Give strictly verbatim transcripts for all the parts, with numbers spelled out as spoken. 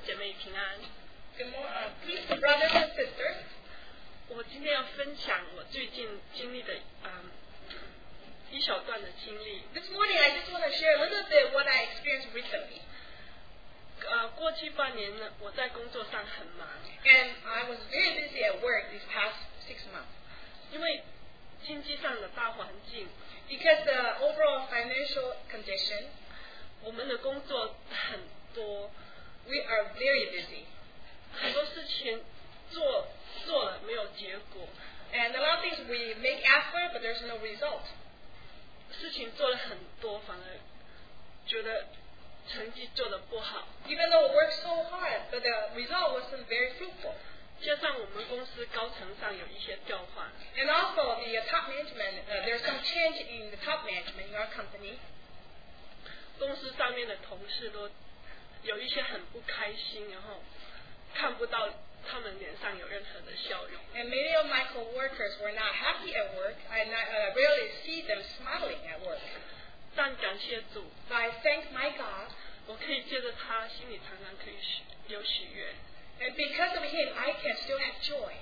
姐妹平安。 Good morning, uh, peace to brothers and sisters. 我今天要分享我最近经历的嗯一小段的经历。 This morning, I just want to share a little bit what I experienced recently. 呃，过去半年呢，我在工作上很忙。 And I was very busy at work these past six months. 因为经济上的大环境。 Because the overall financial condition. 我们的工作很多。 We are very busy. 很多事情做做了没有结果。 And a lot of things we make effort, but there's no result. 事情做了很多，反而觉得成绩做得不好。 Even though we work so hard, but the result wasn't very fruitful. 加上我们公司高层上有一些调换。 And also the uh, top management, uh, there's some change in the top management in our company. 公司上面的同事都有一些很不开心，然后看不到他们脸上有任何的笑容。 And many of my coworkers were not happy at work. I not, uh, rarely see them smiling at work. 但感谢主 So I thank my God. 我可以借着他，心里常常可以许有喜悦。 And because of him, I can still have joy.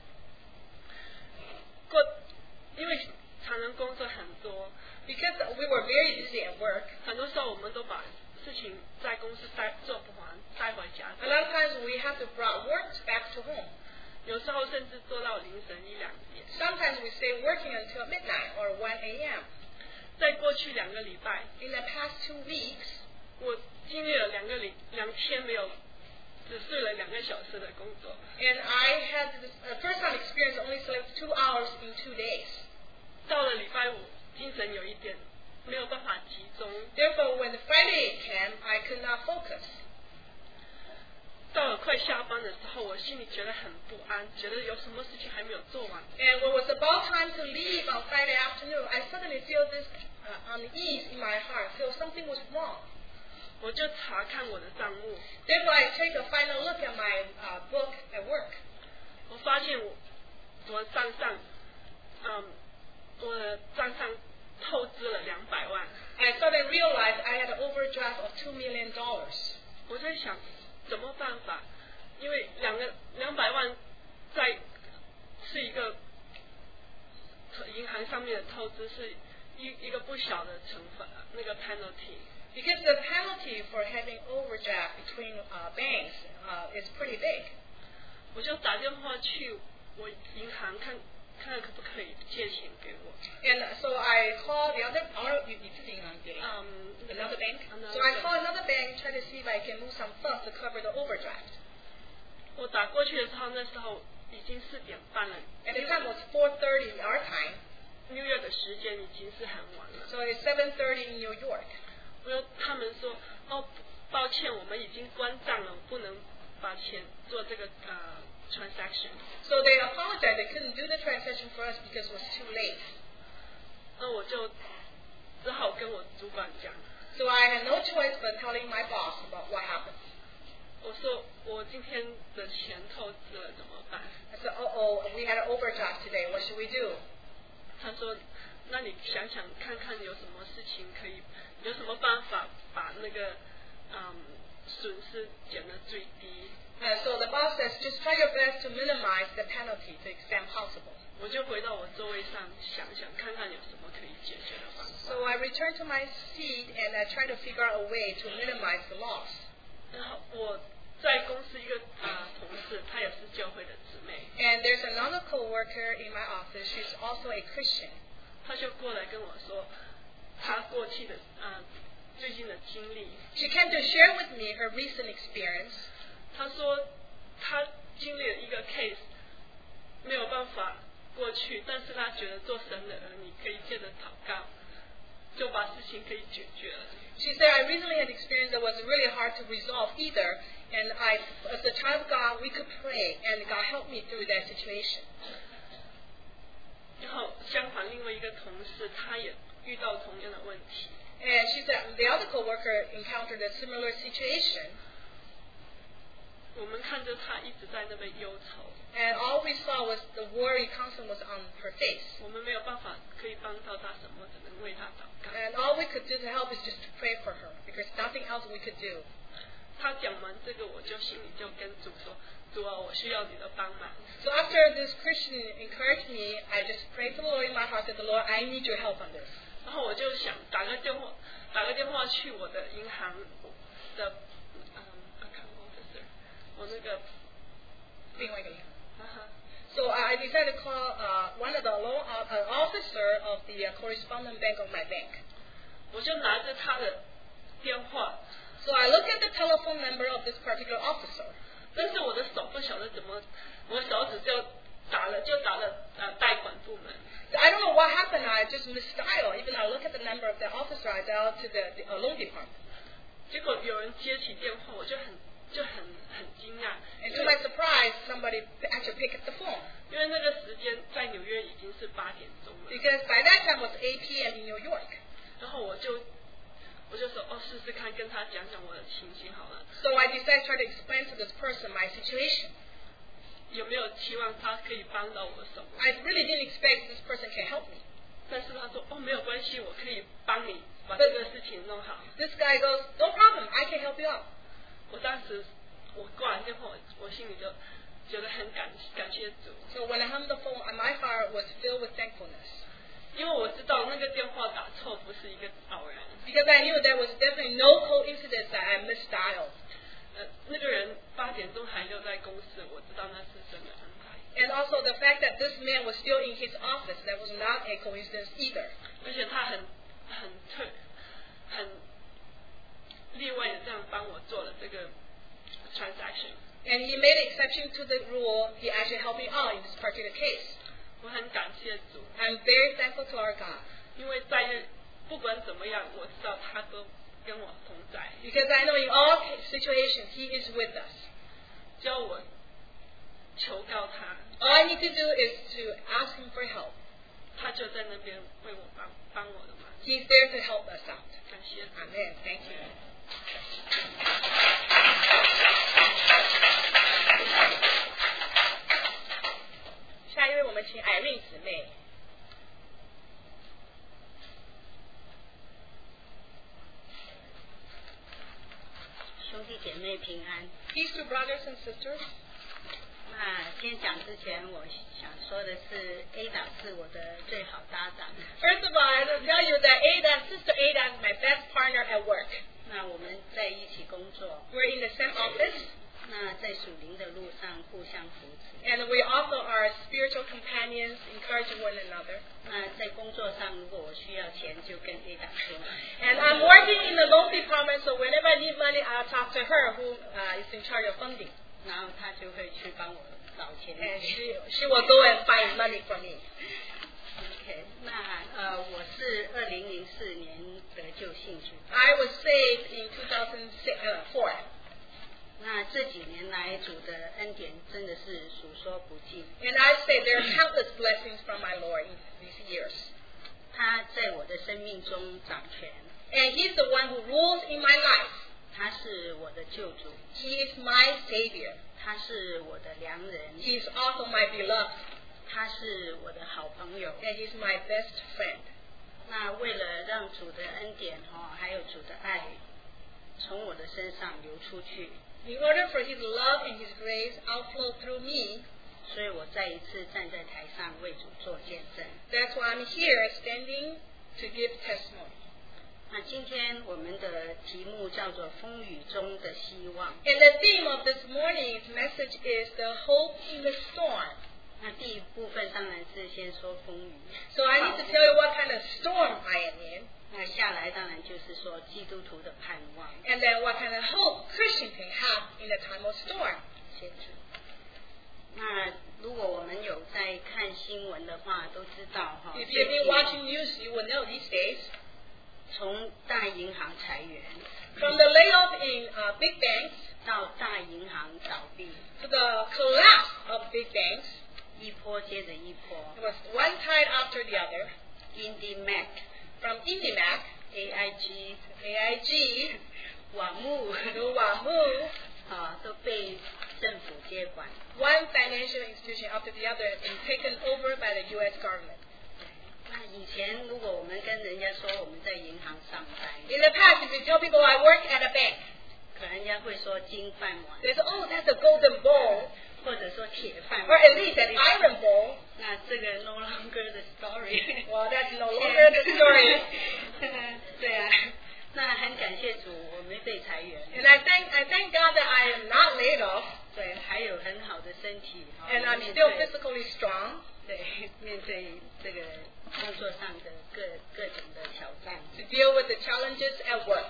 过，因为常常工作很多。 Because we were very busy at work. 很多时候我们都把事情在公司带做不完，带回家。 A lot of times we have to bring work back to home. 有时候甚至做到凌晨一两点。 Sometimes we stay working until midnight or one a.m. 在过去两个礼拜 In the past two weeks, 我经历了两个礼两天没有只睡了两个小时的工作。 And I had this uh, first time experience only slept two hours in two days. 到了礼拜五，精神有一点没有办法集中。 Therefore, when the Friday came, I could not focus. 到了快下班的时候，我心里觉得很不安，觉得有什么事情还没有做完。 And when it was about time to leave on Friday afternoon, I suddenly feel this uh, unease in my heart, feel something was wrong. 我就查看我的账目。 Therefore, I take a final look at my uh, book at work. 我发现我我账上，嗯，我的账上透支了两百万。 I suddenly realized I had an overdraft of two million dollars. 我在想怎么办法，因为两个两百万在是一个银行上面的透支是一一个不小的惩罚，那个 penalty。 Because the penalty for having overdraft between uh, banks uh, is pretty big. 我就打电话去我银行看，看看可不可以借钱给我。 And so I called the other, or you need to be on um, another bank. Another so I bank. called another bank, try to see if I can move some funds to cover the overdraft. 我打过去的时候，那时候已经四点半了。 And the time was four thirty our time. New York 的时间已经是很晚了。 So it's seven thirty in New York. 我又他们说，哦，抱歉，我们已经关账了，不能把钱做这个呃 transaction。 So they apologized. They couldn't do the transaction for us because it was too late. 那我就只好跟我主管讲。 So I had no choice but telling my boss about what happened. 我说我今天的钱透支了，怎么办？ I said, "Oh, oh, we had an overdraft today. What should we do?" 他说，那你想想看看有什么事情可以，有什么办法把那个嗯损失减得最低。 Uh, so the boss says, just try your best to minimize the penalty to the extent possible. 我就回到我座位上想想看看有什么可以解决的方法。 So I returned to my seat and I tried to figure out a way to minimize the loss. 然后我在公司一个啊、呃、同事，她也是教会的姊妹。 And there's another coworker in my office. She's also a Christian. 她就过来跟我说，她过去的啊、呃、最近的经历。 She came to share with me her recent experience. 她说她经历了一个 case， 没有办法过去，但是她觉得做神的儿女可以借着祷告，就把事情可以解决了。 She said, I recently had experience that was really hard to resolve either. And I, as a child of God, we could pray, and God helped me through that situation. 然后相反，另外一个同事他也遇到同样的问题。 And she said the other coworker encountered a similar situation. 我们看着他一直在那边忧愁。 And all we saw was the worry constant was on her face. 我们没有办法可以帮到他什么，只能为他祷告。 And all we could do to help is just to pray for her, because nothing else we could do. 他讲完这个，我就心里就跟主说：“主啊，我需要你的帮忙。” So after this Christian encouraged me, I just prayed to the Lord in my heart, said, "The Lord, I need your help on this." 然后我就想打个电话，打个电话去我的银行的嗯 account officer， 我那个另外一个银行。 Uh-huh. So I decided to call uh, one of the loan uh, officer of the uh, correspondent bank of my bank. 我就拿着他的电话。 So I looked at the telephone number of this particular officer. 但是我的手不晓得怎么，我手指就打了，就打了呃贷款部门。 So I don't know what happened. I just misdialed. Even I look at the number of the officer, I dialed to the, the uh, loan department. 结果有人接起电话，我就很就很很惊讶。 And to my surprise, somebody actually picked up the phone. 因为那个时间在纽约已经是八点钟了。 Because by that time it was eight p.m. in New York. 然后我就我就说哦，试试看跟他讲讲我的情形好了。 So I decided to try to explain to this person my situation. 有没有期望他可以帮到我什么 I really didn't expect this person can help me. 但是他说哦，没有关系，我可以帮你把这个事情弄好。 This guy goes, "No problem, I can help you out." 我当时我挂完电话，我我心里就觉得很感感谢主。 So when I hung the phone, my heart was filled with thankfulness. 因为我知道那个电话打错不是一个偶然。 Because I knew there was definitely no coincidence that I misdialed. 呃，那个人八点钟还留在公司，我知道那是神的安排。 And also the fact that this man was still in his office, that was not a coincidence either. 而且他很很特很例外的这样帮我做了这个 transaction。 And he made an exception to the rule. He actually helped me out in this particular case. 我很感谢主。 I'm very thankful to our God. 因为在不管怎么样，我知道他都跟我同在。 Because I know in all situations He is with us. 叫我求告他。 All I need to do is to ask Him for help. 他就在那边为我帮帮我的忙。 He's there to help us out. 感谢主。 Amen. Thank you. 下一位，我们请艾琳姊妹。 兄弟姐妹平安。 Peace to brothers and sisters. 那先讲之前，我想说的是 Ada 是我的最好搭档。 First of all, I will tell you that Ada, Sister Ada, is my best partner at work. 那我们在一起工作。 We're in the same office. 那在属灵的路上互相扶持。 And we also are spiritual companions, encouraging one another. 那在工作上，如果我需要钱，就跟 Ada 说。 And I'm working in the loan department, so whenever I need money, I'll talk to her, who uh, is in charge of funding. 然后她就会去帮我找钱。 And she she will go and find money for me. OK， 那呃，我是二零零四年得救信主。 I was saved in two thousand four. 那这几年来，主的恩典真的是数说不尽。 And I say there are countless blessings from my Lord in these years. 他在我的生命中掌权。 And He's the one who rules in my life. 他是我的救主。 He is my Savior. 他是我的良人。 He is also my beloved. 他是我的好朋友。 And He's my best friend. 那为了让主的恩典哈、哦，还有主的爱，从我的身上流出去。 In order for His love and His grace outflow through me, 所以我再一次站在台上为主做见证。 that's why I'm here standing to give testimony. 那今天我们的题目叫做风雨中的希望。 And the theme of this morning's message is the hope in the storm. 那第一部分当然是先说风雨。 So I need to tell you what kind of storm I am in. 那下来当然就是说基督徒的盼望。 And then what kind of hope Christians can have in a time of storm. 谢主。那如果我们有在看新闻的话，都知道哈。 If you've been watching news, you will know these days. 从大银行裁员 From the layoff in uh, big banks 到大银行倒闭 to the collapse of big banks, 一波接着一波 it was one tide after the other. IndyMac From IndyMac, A I G A I G, 瓦木 to Wahoo, 啊都被政府接管。 one financial institution after the other has been taken over by the U S government. 那以前如果我们跟人家说我们在银行上班， In the past, if you tell people I work at a bank, 可能人家会说金饭碗， They say, oh, that's a golden bowl, 或者说铁饭 or 碗。 at least an iron bowl. 那这个 no longer the story。 Well, that's no longer the story. 对啊，那很感谢主，我没被裁员。 And I thank I thank God that I am not laid off, 对，还有很好的身体。 and I'm 面 still 对 physically strong 对，面对这个工作上的各各种的挑战。 to deal with the challenges at work.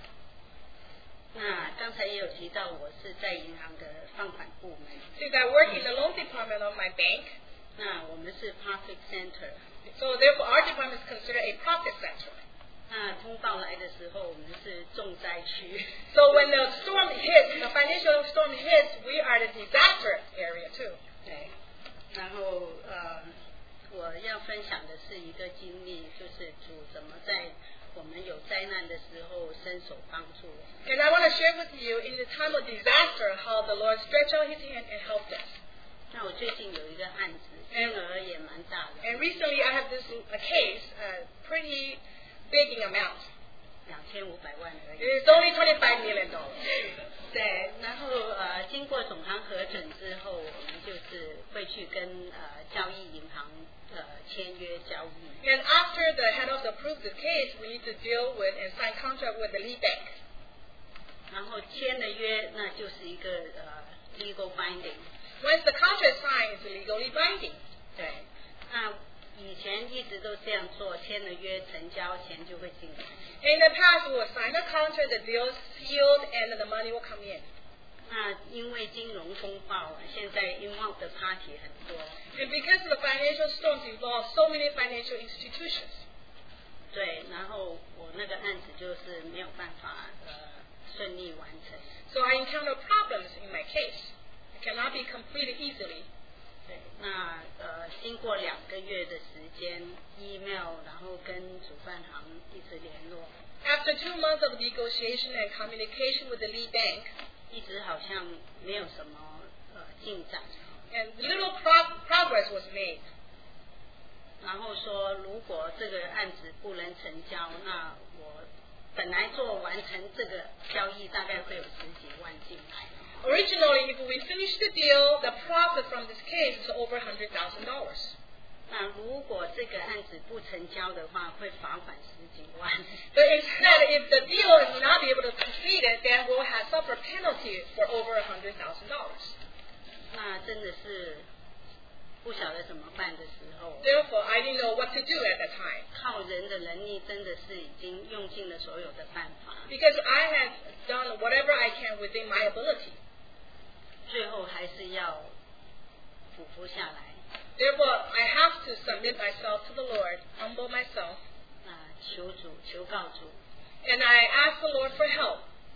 那刚才也有提到，我是在银行的放款部门。 Since I work in the loan department of my bank, 那我们是 profit center。 so therefore our department is considered a profit center. 那通报来的时候，我们是重灾区。 So when the storm hits, the financial storm hits, we are the disaster area too. 对，然后呃，我要分享的是一个经历，就是主怎么在我们有灾难的时候伸手帮助我们。 And I want to share with you in the time of disaster how the Lord stretched out His hand and helped us. 那我最近有一个案子，金额也蛮大的， And recently I have this a case, uh, pretty big in amount. 两千五百万而 It 已。 is only twenty-five million dollars. 对，然后呃，经过总行核准之后，我们就是会去跟呃交易银行呃签约交易。 And after the head office approves the case, we need to deal with and sign contract with the lead bank. 然后签了约，那就是一个呃 legal binding。 Once the contract is signed, it's legally binding. 对，那以前一直都这样做，签了约成交，钱就会进来。 In the past, we will sign a contract, the deal is sealed, and the money will come in. 那因为金融风暴啊，现在 involved 的 party 很多， And because of the financial storms involve so many financial institutions. 对，然后我那个案子就是没有办法呃顺利完成。 So I encounter problems in my case. It cannot be completed easily. 对，那呃经过两个月的时间 ，email， 然后跟主办行一直联络， After two months of negotiation and communication with the lead bank, 一直好像没有什么呃进展。 and little pro- progress was made. 然后说，如果这个案子不能成交，那我本来做完成这个交易大概会有十几万进来。 Originally, if we finish the deal, the profit from this case is over one hundred thousand dollars. 那如果这个案子不成交的话，会罚款十几万。 But instead, if the deal is not able to complete it, then we'll have suffer penalty for over one hundred thousand dollars. 那真的是不晓得怎么办的时候， Therefore, I didn't know what to do at that time. 靠人的能力真的是已经用尽了所有的办法， Because I had done whatever I can within my ability. 最后还是要俯伏下来， Therefore, I have to submit myself to the Lord, humble myself, 啊，求主，求告主。 and I ask the Lord for help.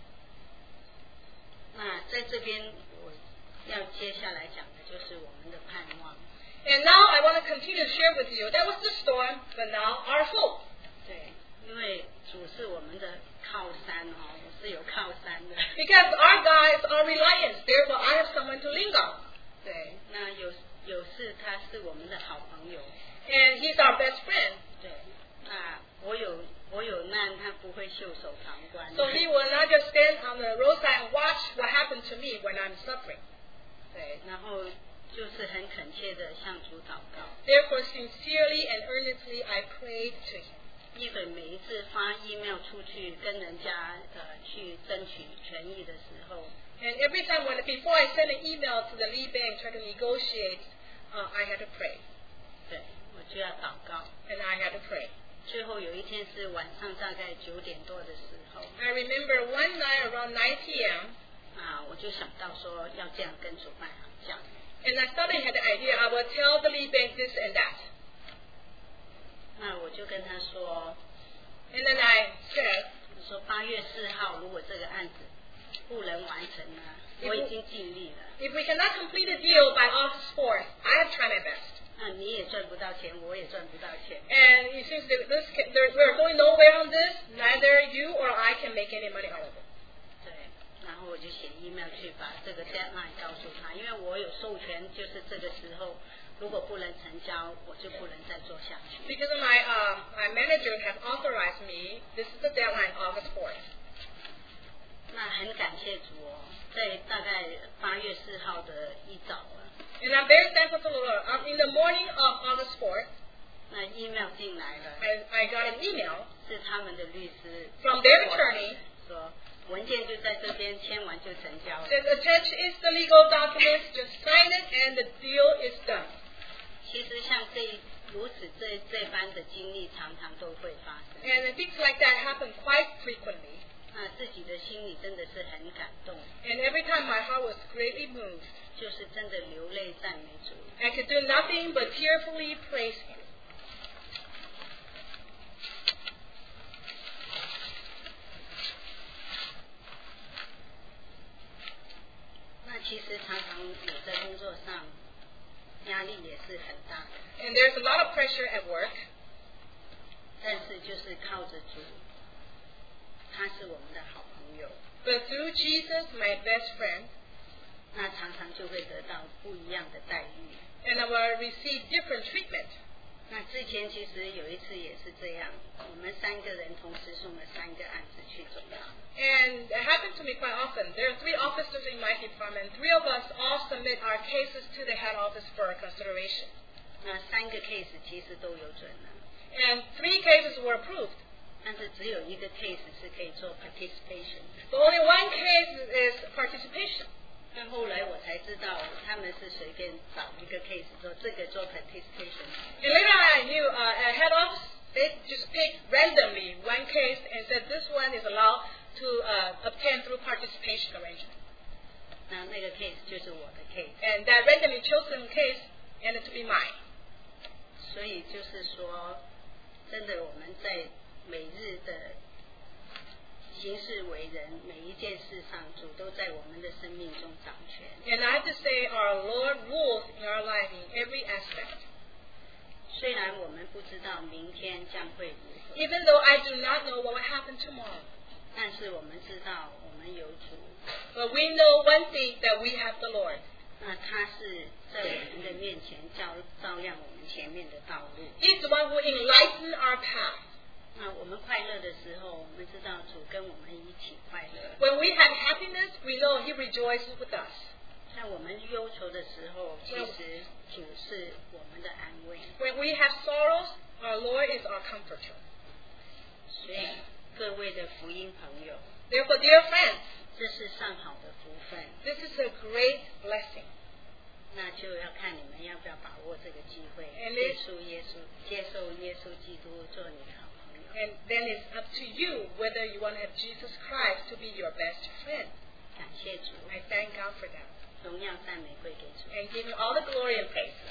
那在这边我要接下来讲的就是我们的盼望。 And now I want to continue to share with you. That was the storm, but now our hope. 对，因为主是我们的靠山哦，我是有靠山的。 Because our God is our reliance. Therefore, I have someone to lean on. 对，那有有事他是我们的好朋友。 And He's our best friend. 对，那我有我有难，他不会袖手旁观。 So He will not just stand on the roadside and watch what happened to me when I'm suffering. 对，然后就是很恳切的向主祷告。 Therefore, sincerely and earnestly, I prayed to Him. 一本每一次发 email 出去跟人家呃去争取权益的时候， And every time when before I send an email to the lead bank try to negotiate, uh, I had to pray. 对我就要祷告。 And I had to pray. 最后有一天是晚上大概九点多的时候， I remember one night around nine p.m. 啊，我就想到说要这样跟主办行讲。 and I suddenly had the idea I would tell the lead bank this and that. 那我就跟他说， And then I said, 我说八月四号如果这个案子不能完成呢，我已经尽力了。 if we cannot complete the deal by August fourth, I have tried my best. 那你也赚不到钱，我也赚不到钱。 And it seems that this can, there, we're going nowhere on this. Neither you or I can make any money out of it. 对，然后我就写 email 去把这个 deadline 告诉他，因为我有授权，就是这个时候如果不能成交，我就不能再做下去。 Because my uh, my manager has authorized me. This is the deadline, August fourth. 那很感谢主哦，在大概八月四号的一早啊。 And I'm very thankful to the Lord. Um, in the morning of August fourth, 那 email 进来了， I, I got an email 是他们的律师 from their attorney 说文件就在这边签完就成交了。 that attached is the legal documents, just sign it and the deal is done. 其实像这如此这这般的经历常常都会发生， And things like that happen quite frequently. 那自己的心里真的是很感动， And every time my heart was greatly moved. 就是真的流泪赞美主。 I could do nothing but tearfully praise Him. 那其实常常我在工作上压力也是很大的， And there's a lot of pressure at work. 但是就是靠着主，他是我们的好朋友， But through Jesus, my best friend, 那常常就会得到不一样的待遇。 and I will receive different treatment. 那之前其实有一次也是这样，我们三个人同时送了三个案子去总堂， And it happens to me quite often. There are three officers in my department. Three of us all submit our cases to the head office for consideration. 那三个 case 其实都有准了， And three cases were approved. 但是只有一个 case 是可以做 participation。 But only one case is participation. 但后来我才知道，他们是随便找一个 case 说这个做 participation。 And later on, I knew uh, at head office, they just picked randomly one case and said this one is allowed to uh, obtain through participation arrangement. 那那个 case 就是我的 case。 And that randomly chosen case ended to be mine. 所以就是说，真的我们在每日的行事为人，每一件事上，主都在我们的生命中掌权。 And I have to say our Lord rules in our life in every aspect. 虽然我们不知道明天将会如何， Even though I do not know what will happen tomorrow. 但是我们知道我们有主， But we know one thing, that we have the Lord. 那他是在我们的面前照照亮我们前面的道路。 He's the one who enlightened our path. 那我们快乐的时候，我们知道主跟我们一起快乐； When we have happiness, we know He rejoices with us. 在我们忧愁的时候，其实主是我们的安慰。 When we have sorrows, our Lord is our comforter. 所以各位的福音朋友， Therefore, dear friends, 这是上好的福分， this is a great blessing. 那就要看你们要不要把握这个机会， And 接 it- 受耶稣，接受耶稣基督做你的好朋友。 And then it's up to you whether you want to have Jesus Christ to be your best friend. 感谢主， I thank God for that. 荣耀赞美归给主。 And give Him all the glory and praise.